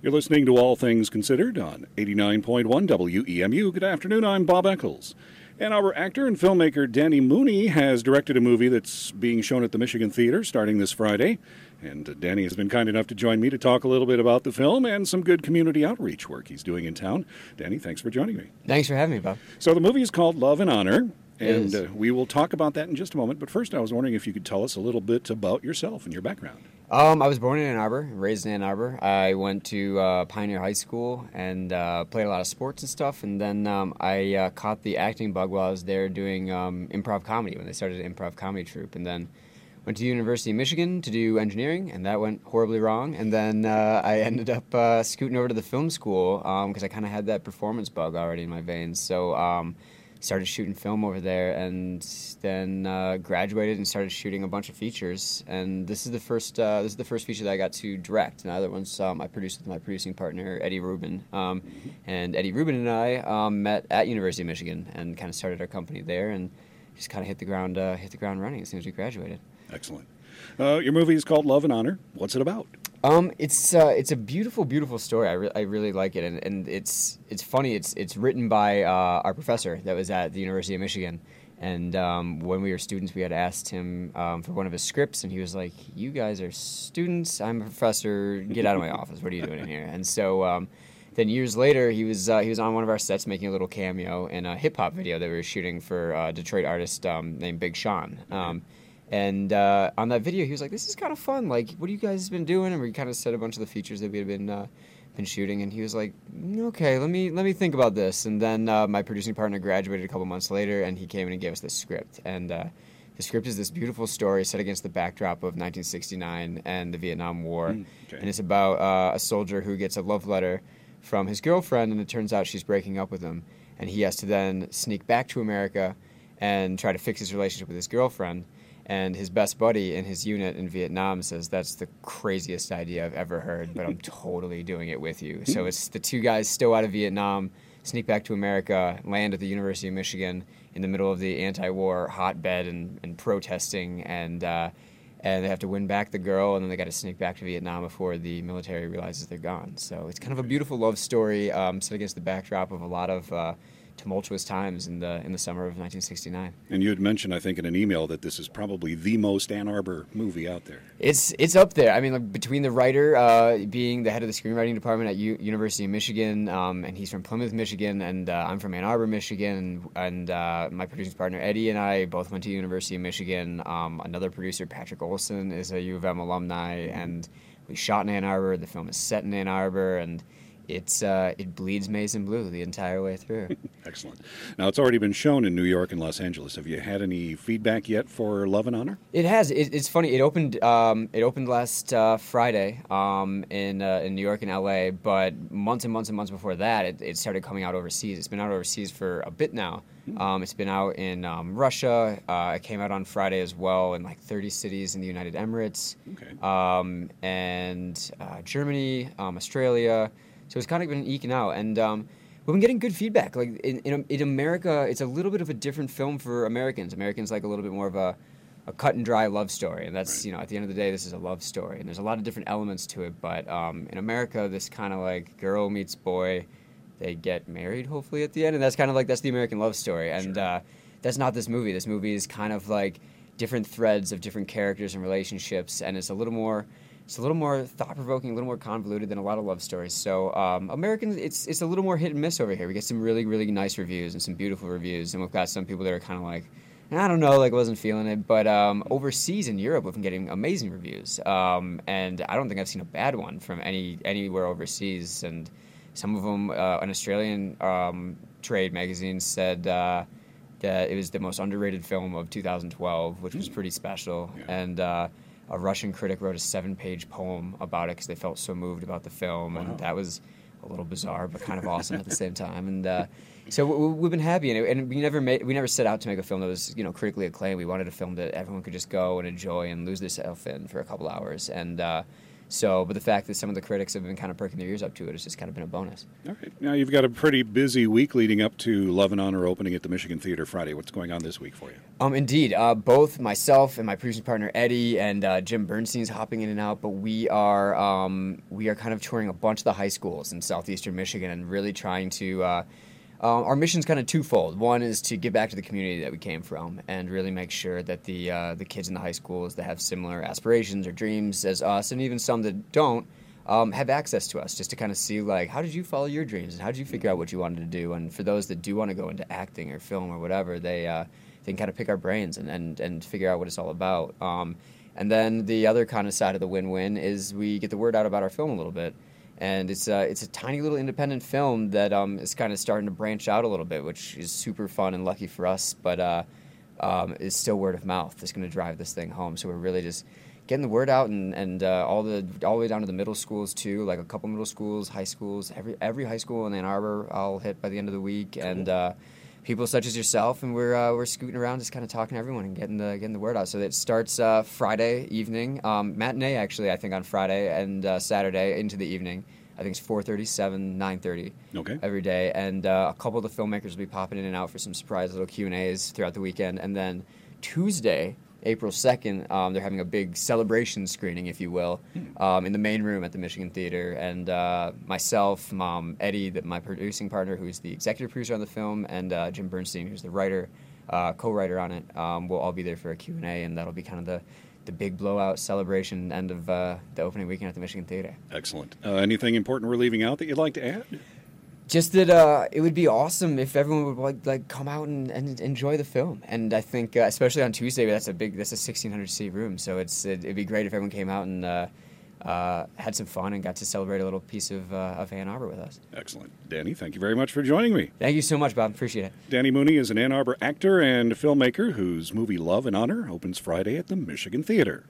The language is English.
You're listening to All Things Considered on 89.1 WEMU. Good afternoon, I'm Bob Eccles. And our actor and filmmaker Danny Mooney has directed a movie that's being shown at the Michigan Theater starting this Friday. And Danny has been kind enough to join me to talk a little bit about the film and some good community outreach work he's doing in town. Danny, thanks for joining me. Thanks for having me, Bob. So the movie is called Love and Honor, and we will talk about that in just a moment. But first, I was wondering if you could tell us a little bit about yourself and your background. I was born in Ann Arbor, raised in Ann Arbor. I went to Pioneer High School and played a lot of sports and stuff. And then I caught the acting bug while I was there doing improv comedy when they started an improv comedy troupe. And then went to the University of Michigan to do engineering, and that went horribly wrong. And then I ended up scooting over to the film school because I kind of had that performance bug already in my veins. So started shooting film over there, and then graduated and started shooting a bunch of features. And this is the first feature that I got to direct. And the other ones I produced with my producing partner Eddie Rubin. And Eddie Rubin and I met at University of Michigan and kind of started our company there, and just kind of hit the ground running as soon as we graduated. Excellent. Your movie is called Love and Honor. What's it about? It's a beautiful, beautiful story. I really like it, and it's funny. It's written by our professor that was at the University of Michigan, and when we were students, we had asked him for one of his scripts, and he was like, "You guys are students. I'm a professor. Get out of my office. What are you doing in here?" And so then years later, he was on one of our sets making a little cameo in a hip hop video that we were shooting for a Detroit artist named Big Sean. And on that video, he was like, "This is kind of fun. Like, what have you guys been doing?" And we kind of said a bunch of the features that we had been shooting. And he was like, "Okay, let me think about this." And then my producing partner graduated a couple months later, and he came in and gave us this script. And the script is this beautiful story set against the backdrop of 1969 and the Vietnam War. And it's about a soldier who gets a love letter from his girlfriend, and it turns out she's breaking up with him. And he has to then sneak back to America and try to fix his relationship with his girlfriend. And his best buddy in his unit in Vietnam says, "That's the craziest idea I've ever heard, but I'm totally doing it with you." So it's the two guys still out of Vietnam, sneak back to America, land at the University of Michigan in the middle of the anti-war hotbed and protesting, and they have to win back the girl, and then they got to sneak back to Vietnam before the military realizes they're gone. So it's kind of a beautiful love story set against the backdrop of a lot of tumultuous times in the summer of 1969. And you had mentioned, I think, in an email that this is probably the most Ann Arbor movie out there. It's up there. I mean, like, between the writer being the head of the screenwriting department at University of Michigan, and he's from Plymouth, Michigan, and I'm from Ann Arbor, Michigan, and my producing partner Eddie and I both went to University of Michigan. Another producer, Patrick Olson, is a U of M alumni, and we shot in Ann Arbor. The film is set in Ann Arbor, and it bleeds maize and blue the entire way through. Excellent. Now, it's already been shown in New York and Los Angeles. Have you had any feedback yet for Love and Honor? It has. It's funny. It opened last Friday in New York and LA, but months and months and months before that, it started coming out overseas. It's been out overseas for a bit now. It's been out in Russia. It came out on Friday as well in like 30 cities in the United Emirates, and Germany, Australia. So it's kind of been eking out, and we've been getting good feedback. Like in America, it's a little bit of a different film for Americans. Americans like a little bit more of a cut and dry love story, and that's at the end of the day, this is a love story, and there's a lot of different elements to it. But in America, this kind of like girl meets boy, they get married hopefully at the end, and that's kind of like that's the American love story, and that's not this movie. This movie is kind of like different threads of different characters and relationships, and it's a little more thought-provoking, a little more convoluted than a lot of love stories. So Americans, it's a little more hit and miss over here. We get some really, really nice reviews and some beautiful reviews, and we've got some people that are kind of like, I don't know, like wasn't feeling it. But overseas in Europe, we've been getting amazing reviews, and I don't think I've seen a bad one from anywhere overseas. And some of them, an Australian trade magazine said that it was the most underrated film of 2012, which was pretty special. Yeah. And a Russian critic wrote a 7-page poem about it because they felt so moved about the film, and that was a little bizarre but kind of awesome at the same time. And so we've been happy, and we never set out to make a film that was critically acclaimed. We wanted a film that everyone could just go and enjoy and lose themselves in for a couple hours, and So, but the fact that some of the critics have been kind of perking their ears up to it has just kind of been a bonus. All right. Now, you've got a pretty busy week leading up to Love and Honor opening at the Michigan Theater Friday. What's going on this week for you? Indeed. Both myself and my producing partner Eddie and Jim Bernstein's hopping in and out, but we are kind of touring a bunch of the high schools in southeastern Michigan and really trying to. Our mission's kind of twofold. One is to give back to the community that we came from and really make sure that the kids in the high schools that have similar aspirations or dreams as us, and even some that don't, have access to us, just to kind of see, like, how did you follow your dreams and how did you figure out what you wanted to do? And for those that do want to go into acting or film or whatever, they can kind of pick our brains and figure out what it's all about. And then the other kind of side of the win-win is we get the word out about our film a little bit. And it's a tiny little independent film that is kind of starting to branch out a little bit, which is super fun and lucky for us, but is still word of mouth that's going to drive this thing home. So we're really just getting the word out and all the way down to the middle schools too, like a couple middle schools, high schools, every high school in Ann Arbor I'll hit by the end of the week, cool. And people such as yourself, and we're scooting around just kind of talking to everyone and getting the word out. So it starts Friday evening, matinee actually, I think on Friday, and Saturday into the evening. I think it's 4:30, 7, 9:30 every day. And a couple of the filmmakers will be popping in and out for some surprise little Q&As throughout the weekend. And then Tuesday, April 2nd, they're having a big celebration screening, if you will, in the main room at the Michigan Theater. And myself, Eddie, my producing partner, who's the executive producer on the film, and Jim Bernstein, who's the writer, co-writer on it, will all be there for a Q&A, and that'll be kind of the big blowout celebration end of the opening weekend at the Michigan Theater. Excellent. Anything important we're leaving out that you'd like to add? Just that it would be awesome if everyone would like come out and enjoy the film. And I think especially on Tuesday, that's a 1,600 seat room, so it'd be great if everyone came out and had some fun and got to celebrate a little piece of Ann Arbor with us. Excellent. Danny, thank you very much for joining me. Thank you so much, Bob. Appreciate it. Danny Mooney is an Ann Arbor actor and filmmaker whose movie Love and Honor opens Friday at the Michigan Theater.